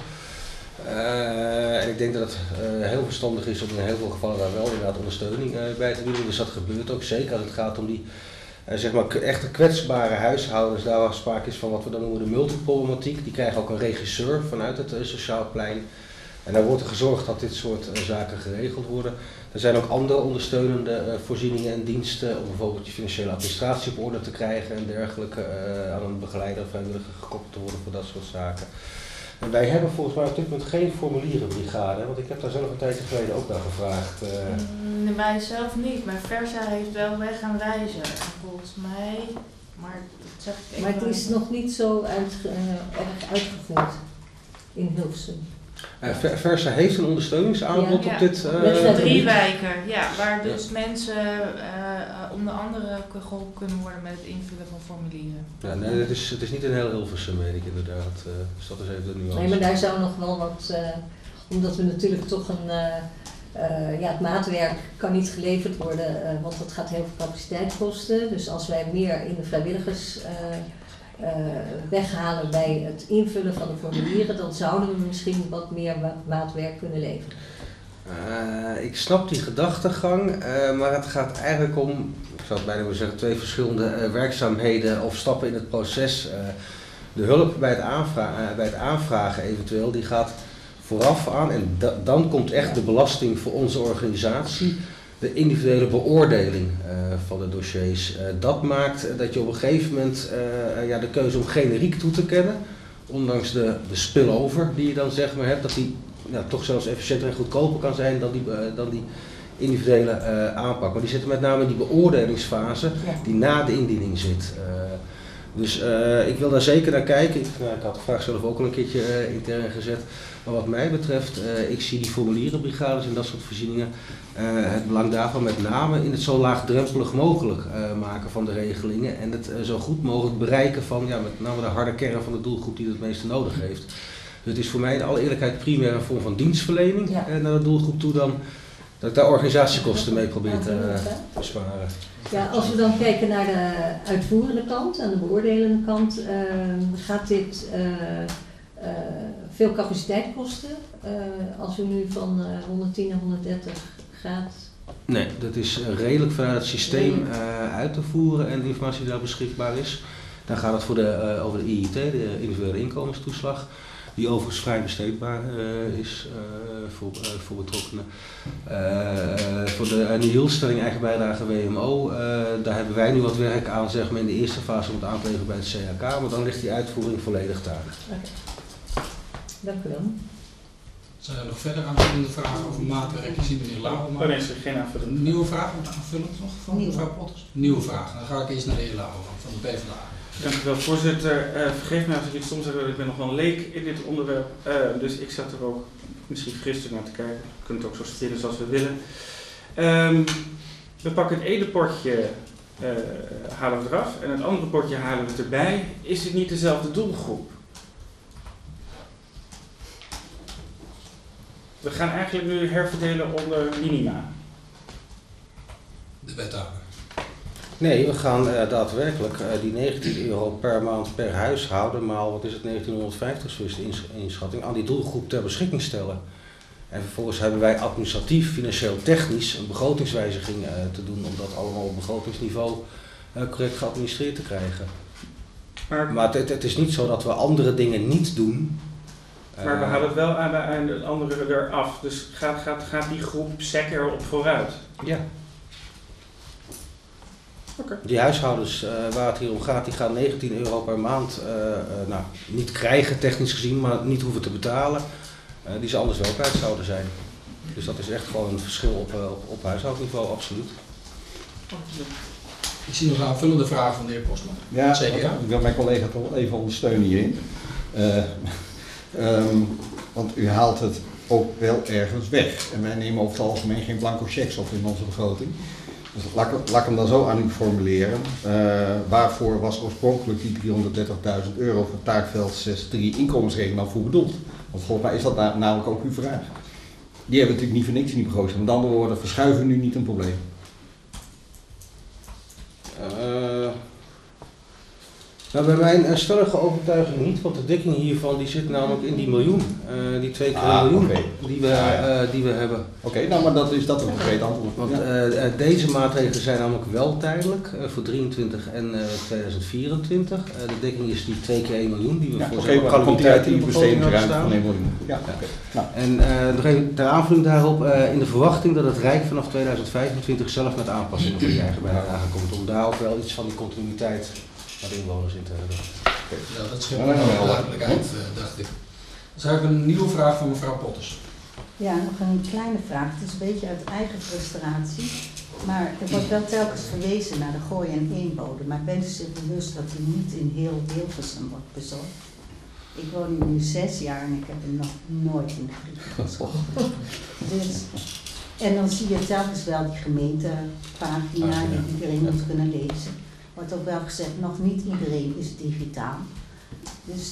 Speaker 5: Uh, en ik denk dat het uh, heel verstandig is om in heel veel gevallen daar wel inderdaad ondersteuning uh, bij te bieden. Dus dat gebeurt ook zeker als het gaat om die uh, zeg maar echte kwetsbare huishoudens. Daar waar sprake is van wat we dan noemen de multiproblematiek. Die krijgen ook een regisseur vanuit het uh, sociaal plein. En daar wordt er gezorgd dat dit soort uh, zaken geregeld worden. Er zijn ook andere ondersteunende uh, voorzieningen en diensten om bijvoorbeeld je financiële administratie op orde te krijgen en dergelijke uh, aan een begeleider of vrijwilliger gekoppeld te worden voor dat soort zaken. En wij hebben volgens mij op dit moment geen formulierenbrigade, want ik heb daar zelf een tijdje geleden ook naar gevraagd. Uh.
Speaker 6: Mm, wij zelf niet, maar Versa heeft wel weg aan wijzen. Volgens mij, maar dat zeg ik even.
Speaker 8: Maar het is nog niet zo uit, uh, erg uitgevoerd in Hilversum.
Speaker 5: Uh, Versa heeft een ondersteuningsaanbod
Speaker 6: ja,
Speaker 5: op
Speaker 6: ja.
Speaker 5: dit. Uh,
Speaker 6: Met de drie wijken, ja, waar dus ja. mensen uh, onder andere geholpen kunnen worden met het invullen van formulieren.
Speaker 5: Ja, nee, het is, het is niet een heel Hilversum, weet ik inderdaad. Uh, dus dat is even de nuance.
Speaker 8: Nee, maar daar zou nog wel wat, uh, omdat we natuurlijk toch een, uh, uh, ja, het maatwerk kan niet geleverd worden, uh, want dat gaat heel veel capaciteit kosten. Dus als wij meer in de vrijwilligers uh, Uh, weghalen bij het invullen van de formulieren, dan zouden we misschien wat meer maatwerk kunnen leveren.
Speaker 5: Uh, ik snap die gedachtegang, uh, maar het gaat eigenlijk om, ik zou het bijna willen zeggen, twee verschillende uh, werkzaamheden of stappen in het proces. Uh, de hulp bij het, aanvra- uh, bij het aanvragen eventueel, die gaat vooraf aan en da- dan komt echt de belasting voor onze organisatie. De individuele beoordeling uh, van de dossiers. Uh, dat maakt dat je op een gegeven moment uh, ja, de keuze om generiek toe te kennen, ondanks de, de spillover die je dan zeg maar hebt, dat die ja, toch zelfs efficiënter en goedkoper kan zijn dan die, uh, dan die individuele uh, aanpak. Maar die zitten met name in die beoordelingsfase die na de indiening zit. Uh, dus uh, ik wil daar zeker naar kijken. Ik, nou, ik had de vraag zelf ook al een keertje uh, intern gezet. Maar wat mij betreft, uh, ik zie die formulierenbrigades en dat soort voorzieningen, uh, het belang daarvan met name in het zo laagdrempelig mogelijk uh, maken van de regelingen en het uh, zo goed mogelijk bereiken van ja, met name de harde kern van de doelgroep die het meeste nodig heeft. Dus het is voor mij in alle eerlijkheid primair een vorm van dienstverlening ja. uh, naar de doelgroep toe dan dat ik daar organisatiekosten mee probeer te uh, besparen.
Speaker 8: Ja, als we dan kijken naar de uitvoerende kant, aan de beoordelende kant, uh, gaat dit uh, uh, veel capaciteit kosten uh, als u nu van uh, honderdtien naar honderddertig gaat?
Speaker 5: Nee, dat is uh, redelijk vanuit het systeem uh, uit te voeren en de informatie die daar beschikbaar is. Dan gaat het voor de, uh, over de I I T, de individuele inkomenstoeslag. Die overigens vrij besteedbaar uh, is uh, voor, uh, voor betrokkenen. Uh, voor de uh, nihilstelling eigen bijdrage W M O, uh, daar hebben wij nu wat werk aan zeg maar, in de eerste fase om het aan te leveren bij het C H K, maar dan ligt die uitvoering volledig daar.
Speaker 8: Okay. Dank u wel.
Speaker 1: Zijn er nog verder aanvullende vragen over maatwerk? Ik zie meneer Lauwman.
Speaker 11: Oh nee, is er geen aanvullende.
Speaker 1: Nieuwe vraag moet aanvullend nog van mevrouw Potters? Nieuwe vraag. Dan ga ik eerst naar de heer Lauwman van de P v d A.
Speaker 11: Dank u wel, voorzitter. Uh, vergeef mij als ik iets soms zeg, ik ben nog wel een leek in dit onderwerp. Uh, dus ik zat er ook misschien gisteren naar te kijken. We kunnen het ook zo stellen zoals we willen. Um, we pakken het ene potje, uh, halen we eraf en het andere potje halen we erbij. Is het niet dezelfde doelgroep? We gaan eigenlijk nu herverdelen onder minima.
Speaker 1: De wethouder.
Speaker 5: Nee, we gaan uh, daadwerkelijk uh, die negentien euro per maand per huishouden, maal wat is het negentienhonderdvijftig, zo is de ins- inschatting, aan die doelgroep ter beschikking stellen. En vervolgens hebben wij administratief, financieel, technisch een begrotingswijziging uh, te doen om dat allemaal op begrotingsniveau uh, correct geadministreerd te krijgen. Maar, maar het, het is niet zo dat we andere dingen niet doen.
Speaker 11: Maar we
Speaker 5: Uh,
Speaker 11: halen het wel aan de, aan de anderen eraf. Dus gaat, gaat, gaat die groep S E C erop vooruit?
Speaker 5: Ja.
Speaker 11: Okay.
Speaker 5: Die huishoudens uh, waar het hier om gaat, die gaan negentien euro per maand uh, uh, nou, niet krijgen technisch gezien, maar niet hoeven te betalen. Uh, die ze anders wel kwijt zouden zijn. Dus dat is echt gewoon een verschil op, uh, op, op huishoudniveau, absoluut.
Speaker 1: Ik zie nog een aanvullende vraag van de heer Postman.
Speaker 12: Ja,
Speaker 1: Zeker, ja?
Speaker 12: ik wil mijn collega toch wel even ondersteunen hierin. Uh, um, want u haalt het ook wel ergens weg. En wij nemen over het algemeen geen blanco checks op in onze begroting. Dus laat, laat ik hem dan zo aan u formuleren. Uh, waarvoor was oorspronkelijk die driehonderddertigduizend euro voor taakveld zes drie inkomensregeling dan voor bedoeld? Want volgens mij is dat na, namelijk ook uw vraag. Die hebben natuurlijk niet voor niks in die begroting. Met andere woorden, verschuiven nu niet een probleem.
Speaker 5: Uh, nou, bij mijn uh, stellige overtuiging niet, want de dekking hiervan die zit namelijk in die miljoen. Uh, die twee keer
Speaker 12: Ah,
Speaker 5: een miljoen
Speaker 12: okay.
Speaker 5: die, we,
Speaker 12: ja, ja.
Speaker 5: uh, die we hebben.
Speaker 12: Oké, okay, nou maar dat is dat een concreet antwoord.
Speaker 5: Want
Speaker 12: ja.
Speaker 5: uh, deze maatregelen zijn namelijk wel tijdelijk uh, voor drieëntwintig en uh, tweeduizend vierentwintig. Uh, de dekking is die twee keer één miljoen die we
Speaker 12: Ja,
Speaker 5: voor
Speaker 12: oké, we gaan komt die uit die bestedingsruimte van één miljoen. Ja,
Speaker 5: ja.
Speaker 12: Okay. Nou.
Speaker 5: En uh, nog even ter aanvulling daarop, uh, in de verwachting dat het Rijk vanaf tweeduizend vijfentwintig zelf met aanpassingen voor die eigen bijdrage komt. Om daar ook wel iets van die continuïteit naar de inwoners in te hebben.
Speaker 1: Ja, dat schept wel ja, duidelijkheid, uh, dacht ik. Dus heb ik een nieuwe vraag van mevrouw Potters.
Speaker 7: Ja, nog een kleine vraag. Het is een beetje uit eigen frustratie. Maar er wordt wel telkens verwezen naar de Gooi en Eenbode. Maar bent u zich bewust dat die niet in heel Hilversum wordt bezorgd? Ik woon hier nu zes jaar en ik heb hem nog nooit in de brief geschoten. Dus, en dan zie je telkens wel die gemeentepagina die iedereen moet kunnen lezen. Wordt ook wel gezegd, nog niet iedereen is digitaal. Dus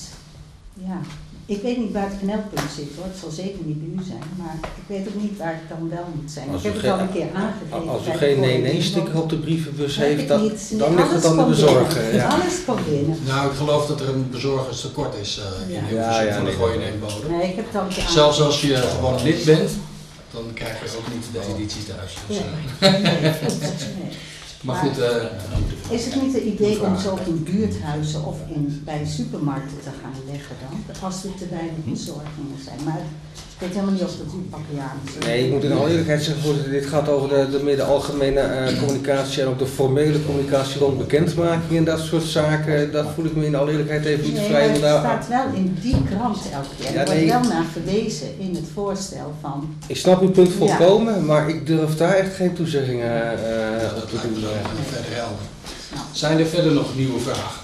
Speaker 7: ja, ik weet niet waar het knelpunt zit hoor, het zal zeker niet bij u zijn, maar ik weet ook niet waar ik dan wel moet zijn.
Speaker 5: Als
Speaker 7: ik heb
Speaker 5: u
Speaker 7: het al
Speaker 5: geen,
Speaker 7: een keer aangegeven.
Speaker 5: Als u geen nee-nee-sticker op de brievenbus heeft, dan,
Speaker 7: nee,
Speaker 5: dan ligt het aan de bezorger. Ja.
Speaker 7: Alles komt binnen.
Speaker 1: Nou, ik geloof dat er een bezorgerstekort is uh, in
Speaker 7: ja.
Speaker 1: Hilversum
Speaker 5: ja, ja,
Speaker 1: van de
Speaker 5: nee,
Speaker 1: Gooi en
Speaker 5: nee.
Speaker 1: Eenbode.
Speaker 7: Nee, ik heb het al een keer
Speaker 1: Zelfs als je gewoon lid bent, dan krijg je ook niet de editie thuis. Dus,
Speaker 7: ja.
Speaker 1: uh,
Speaker 7: nee, nee.
Speaker 1: Maar goed, uh,
Speaker 7: is het niet een idee om zo in buurthuizen of in, bij supermarkten te gaan leggen dan? Als er te weinig bezorgingen zijn. Maar ik weet helemaal niet of dat uw pakkejaar is.
Speaker 5: Nee, ik moet in alle eerlijkheid zeggen, voorzitter, dit gaat over de, de meer de algemene uh, communicatie en ook de formele communicatie rond bekendmaking en dat soort zaken. Dat voel ik me in alle eerlijkheid even niet
Speaker 7: nee,
Speaker 5: vrij om
Speaker 7: maar
Speaker 5: daar...
Speaker 7: het staat wel in die krant elke keer.
Speaker 5: Ja,
Speaker 7: er
Speaker 5: nee.
Speaker 7: wordt wel naar verwezen in het voorstel van...
Speaker 5: Ik snap uw punt volkomen,
Speaker 7: ja.
Speaker 5: maar ik durf daar echt geen toezeggingen uh, op te doen. Uh.
Speaker 1: verder helder. Zijn er verder nog nieuwe vragen?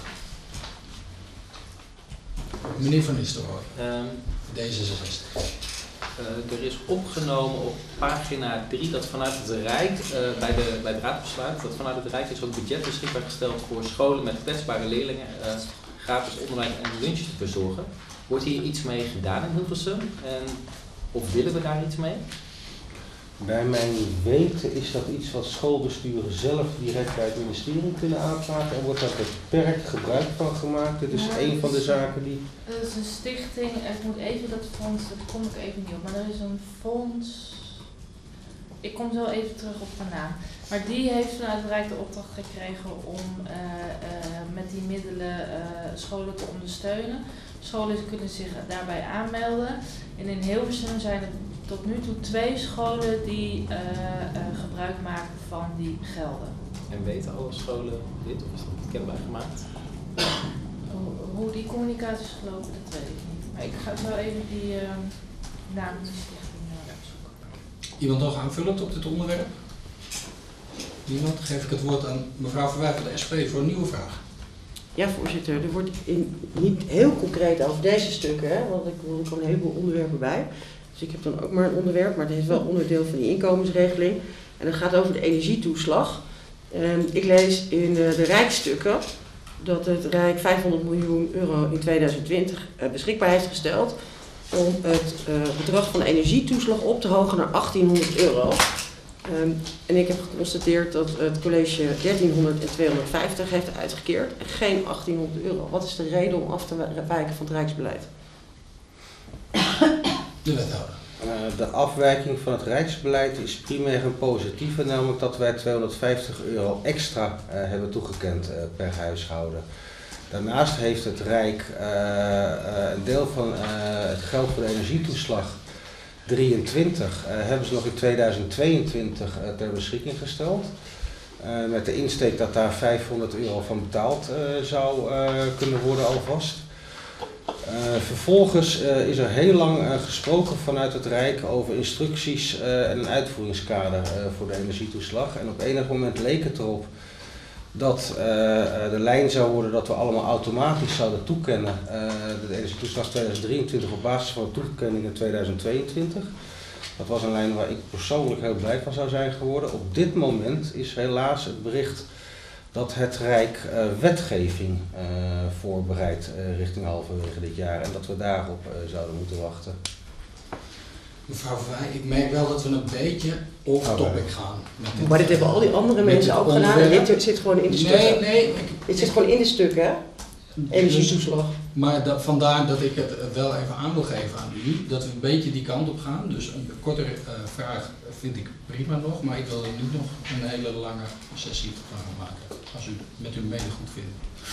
Speaker 1: Meneer Van Nistelrooy,
Speaker 9: Um,
Speaker 1: D zesenzestig.
Speaker 9: Uh, er is opgenomen op pagina drie dat vanuit het Rijk, uh, bij, de, bij het Raadsbesluit, dat vanuit het Rijk is ook budget beschikbaar gesteld voor scholen met kwetsbare leerlingen uh, gratis onderwijs en lunches te verzorgen. Wordt hier iets mee gedaan in Hilversum? En, of willen we daar iets mee?
Speaker 5: Bij mijn weten is dat iets wat schoolbesturen zelf direct bij het ministerie kunnen aanvragen en wordt daar beperkt gebruik van gemaakt. Dit is
Speaker 6: Ja,
Speaker 5: een van de
Speaker 6: is,
Speaker 5: zaken die...
Speaker 6: Dat is een stichting, ik moet even dat fonds, dat kom ik even niet op, maar er is een fonds, ik kom zo even terug op de naam. Maar die heeft vanuit het Rijk de opdracht gekregen om uh, uh, met die middelen uh, scholen te ondersteunen. Scholen kunnen zich daarbij aanmelden en in Hilversum zijn er tot nu toe twee scholen die uh, uh, gebruik maken van die gelden.
Speaker 9: En weten alle scholen dit of is dat niet kenbaar gemaakt?
Speaker 6: Hoe, hoe die communicatie is gelopen, dat weet ik niet. Maar ik ga wel even die uh, naam van die stichting uh, opzoeken.
Speaker 1: Iemand nog aanvullend op dit onderwerp? Niemand? Geef ik het woord aan mevrouw Verwij van de S P voor een nieuwe vraag.
Speaker 2: Ja, voorzitter. Er wordt in, niet heel concreet over deze stukken, hè, want ik er komen een heleboel onderwerpen bij. Dus ik heb dan ook maar een onderwerp, maar dit is wel onderdeel van die inkomensregeling. En dat gaat over de energietoeslag. En ik lees in de, de Rijksstukken dat het Rijk vijfhonderd miljoen euro in tweeduizend twintig uh, beschikbaar heeft gesteld om het uh, bedrag van de energietoeslag op te hogen naar achttienhonderd euro. Um, en ik heb geconstateerd dat het college dertienhonderd en tweehonderdvijftig heeft uitgekeerd en geen achttienhonderd euro. Wat is de reden om af te wijken van het Rijksbeleid?
Speaker 1: De wethouder.
Speaker 5: Uh, de afwijking van het Rijksbeleid is primair een positieve, namelijk dat wij tweehonderdvijftig euro extra uh, hebben toegekend uh, per huishouden. Daarnaast heeft het Rijk uh, uh, een deel van uh, het geld voor de energietoeslag drieëntwintig uh, hebben ze nog in tweeduizend tweeëntwintig uh, ter beschikking gesteld. Uh, met de insteek dat daar vijfhonderd euro van betaald uh, zou uh, kunnen worden alvast. Uh, vervolgens uh, is er heel lang uh, gesproken vanuit het Rijk over instructies uh, en een uitvoeringskader uh, voor de energietoeslag. En op enig moment leek het erop dat uh, de lijn zou worden dat we allemaal automatisch zouden toekennen uh, de energietoeslag tweeduizend drieëntwintig op basis van de toekenning in tweeduizend tweeëntwintig. Dat was een lijn waar ik persoonlijk heel blij van zou zijn geworden. Op dit moment is helaas het bericht dat het Rijk uh, wetgeving uh, voorbereidt uh, richting halverwege dit jaar en dat we daarop uh, zouden moeten wachten.
Speaker 1: Mevrouw Verwij, ik merk wel dat we een beetje off-topic gaan. Met dit,
Speaker 2: Maar dit hebben al die andere mensen ook gedaan en dit zit gewoon in de stukken.
Speaker 1: Nee, nee. Ik,
Speaker 2: dit zit gewoon in de stukken, energietoeslag.
Speaker 1: Maar dat, vandaar dat ik het wel even aan wil geven aan u, dat we een beetje die kant op gaan. Dus een kortere uh, vraag vind ik prima nog, maar ik wil er nu nog een hele lange sessie van maken, als u met uw mede goed vindt.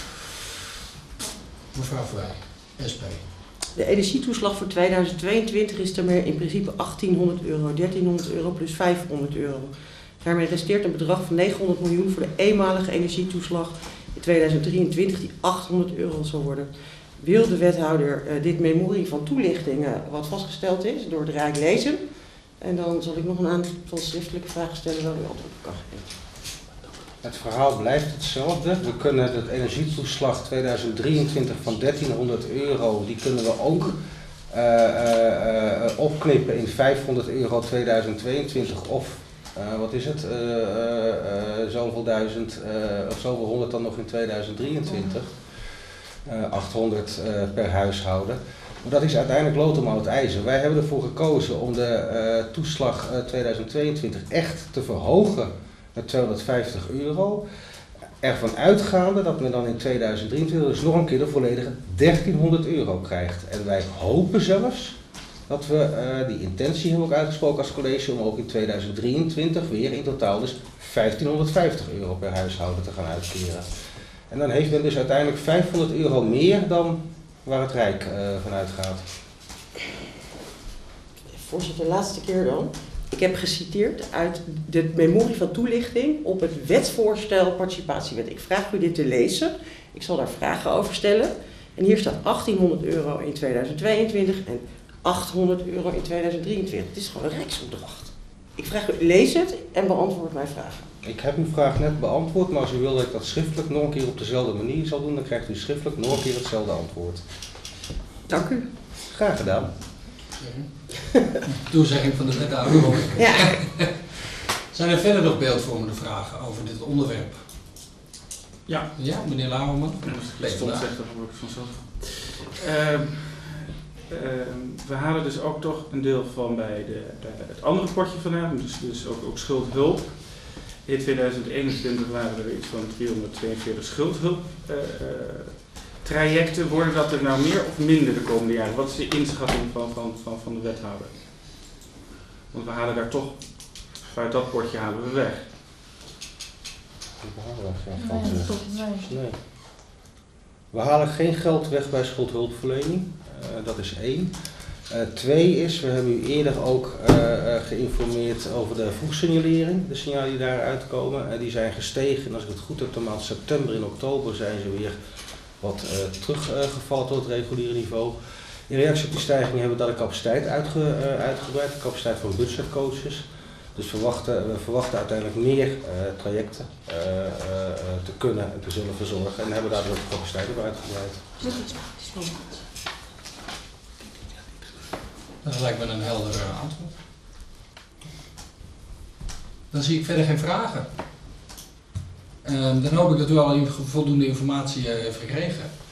Speaker 1: Mevrouw Verwij, S P.
Speaker 2: De energietoeslag voor tweeduizend tweeëntwintig is daarmee in principe achttienhonderd euro, dertienhonderd euro plus vijfhonderd euro. Daarmee resteert een bedrag van negenhonderd miljoen voor de eenmalige energietoeslag in tweeduizend drieëntwintig die achthonderd euro zal worden. Wil de wethouder uh, dit memorie van toelichtingen wat vastgesteld is door het Rijk lezen? En dan zal ik nog een aantal schriftelijke vragen stellen waar u antwoord op kan geven.
Speaker 5: Het verhaal blijft hetzelfde. We kunnen het energietoeslag tweeduizend drieëntwintig van dertienhonderd euro, die kunnen we ook uh, uh, uh, opknippen in vijfhonderd euro tweeduizend tweeëntwintig of uh, wat is het, uh, uh, uh, zoveel duizend uh, of zoveel honderd dan nog in tweeduizend drieëntwintig. Uh, achthonderd uh, per huishouden. Maar dat is uiteindelijk lood om oud ijzer. Wij hebben ervoor gekozen om de uh, toeslag uh, tweeduizend tweeëntwintig echt te verhogen met tweehonderdvijftig euro. Ervan uitgaande dat men dan in tweeduizend drieëntwintig dus nog een keer de volledige dertienhonderd euro krijgt. En wij hopen zelfs dat we uh, die intentie hebben ook uitgesproken als college om ook in tweeduizend drieëntwintig weer in totaal dus vijftienhonderdvijftig euro per huishouden te gaan uitkeren. En dan heeft men dus uiteindelijk vijfhonderd euro meer dan waar het Rijk uh, vanuit gaat.
Speaker 2: Voorzitter, de laatste keer dan. Ik heb geciteerd uit de memorie van toelichting op het wetsvoorstel participatiewet. Ik vraag u dit te lezen. Ik zal daar vragen over stellen. En hier staat achttienhonderd euro in tweeduizend tweeëntwintig en achthonderd euro in tweeduizend drieëntwintig. Het is gewoon een rijksopdracht. Ik vraag u, lees het en beantwoord mijn vragen.
Speaker 5: Ik heb uw vraag net beantwoord, maar als u wil dat ik dat schriftelijk nog een keer op dezelfde manier zal doen, dan krijgt u schriftelijk nog een keer hetzelfde antwoord.
Speaker 2: Dank u.
Speaker 5: Graag gedaan.
Speaker 1: Toezegging van de wethouder.
Speaker 2: Ja.
Speaker 1: Zijn er verder nog beeldvormende vragen over dit onderwerp?
Speaker 11: Ja.
Speaker 1: Ja, meneer Lauwerman.
Speaker 11: Dat stond zegt, dat hoor ik vanzelf. Uh, uh, we halen dus ook toch een deel van bij, de, bij het andere potje vandaan, dus, dus ook, ook schuldhulp. In tweeduizend eenentwintig waren er iets van driehonderdtweeënveertig schuldhulp uh, uh, trajecten. Worden dat er nou meer of minder de komende jaren? Wat is de inschatting van, van, van, van de wethouder? Want we halen daar toch, vanuit dat potje halen we weg.
Speaker 5: We halen geen geld weg. Nee. We halen geen geld weg bij schuldhulpverlening. Uh, dat is één. Uh, twee is, we hebben u eerder ook uh, uh, geïnformeerd over de vroegsignalering. De signalen die daaruit komen, uh, die zijn gestegen. En als ik het goed heb, de maand september en oktober zijn ze weer wat uh, teruggevallen uh, tot het reguliere niveau. In reactie op die stijging hebben we dat de capaciteit uitge, uh, uitgebreid, de capaciteit van budgetcoaches. Dus verwachten, we verwachten uiteindelijk meer uh, trajecten uh, uh, te kunnen en te zullen verzorgen. En hebben daar dus ook de capaciteit op uitgebreid.
Speaker 1: Dat lijkt me een helder antwoord. Dan zie ik verder geen vragen. Uh, dan hoop ik dat u al voldoende informatie uh, heeft gekregen.